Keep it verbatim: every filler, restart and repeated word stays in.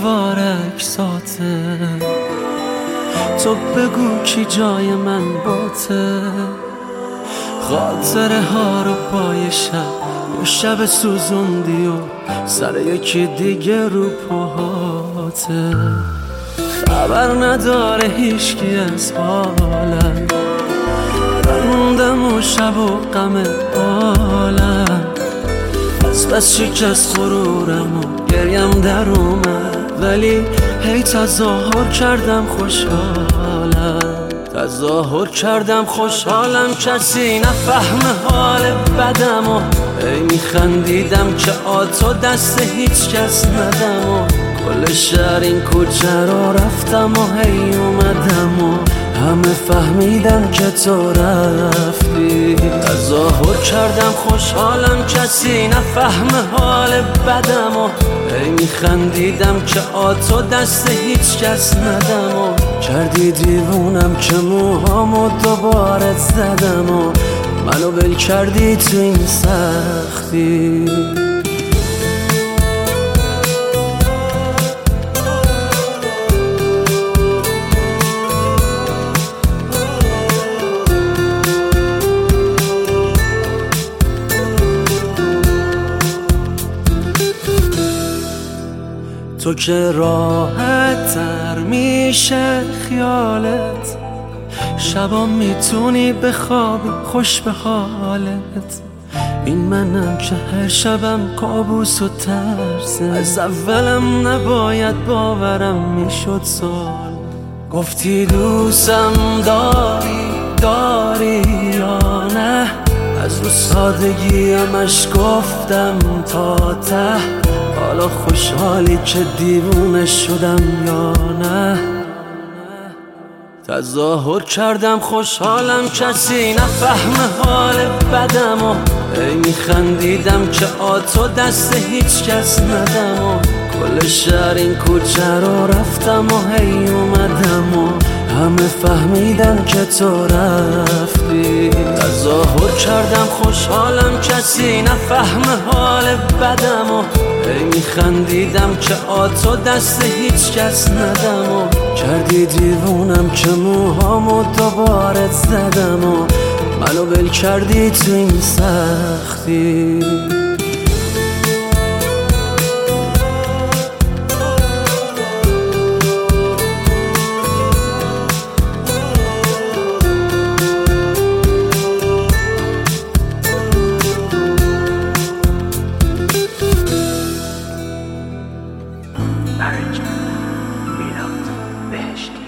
دیوار اکساته. تو بگو کی جای من باته، خاطره ها رو پای شب یه شب سوزوندی و سر یکی دیگه رو پاهاته. خبر نداره هیچکی از حالم، موندم و شب و غم حالم. از بس شکست غرورم و گریم در اومد، ولی هی تظاهر کردم خوشحالم. تظاهر کردم خوشحالم کسی نفهمه حال بدم و هی میخندیدم که آتو دست هیچ کس ندم و کل شهر این کوچه رو رفتم و هی اومدم و همه فهمیدن که تو رفتی. تظاهر کردم خوشحالم کسی نفهمه حال بدم و هی میخندیدم که آتو دست هیچ کس ندم و کردی دیوونم که موهامو دوباره زدم و منو ول کردی تو این سختی. تو که راحت تر میشه خیالت، شبا میتونی بخوابی خوش به حالت. این منم که هر شبم کابوس و ترسه، از اولم نباید باورم میشد سال. گفتی دوستم داری داری یا نه، از رو سادگیمش گفتم تا ته. حالا خوشحالی که دیوونه شدم یا نه؟ تظاهر کردم خوشحالم کسی نفهمه حال بدم و هی میخندیدم که آتو دست هیچ کس ندم و کل شهر این کوچه رو رفتم و هی اومدم و همه فهمیدن که تو رفتی. تظاهر کردم خوشحالم کسی نفهمه حال بدم و هی میخندیدم که آتو دست هیچ کس ندم و کردی دیوونم که موهامو دوباره زدم و منو ول کردی تو این سختی. برای میلاد بهشتی.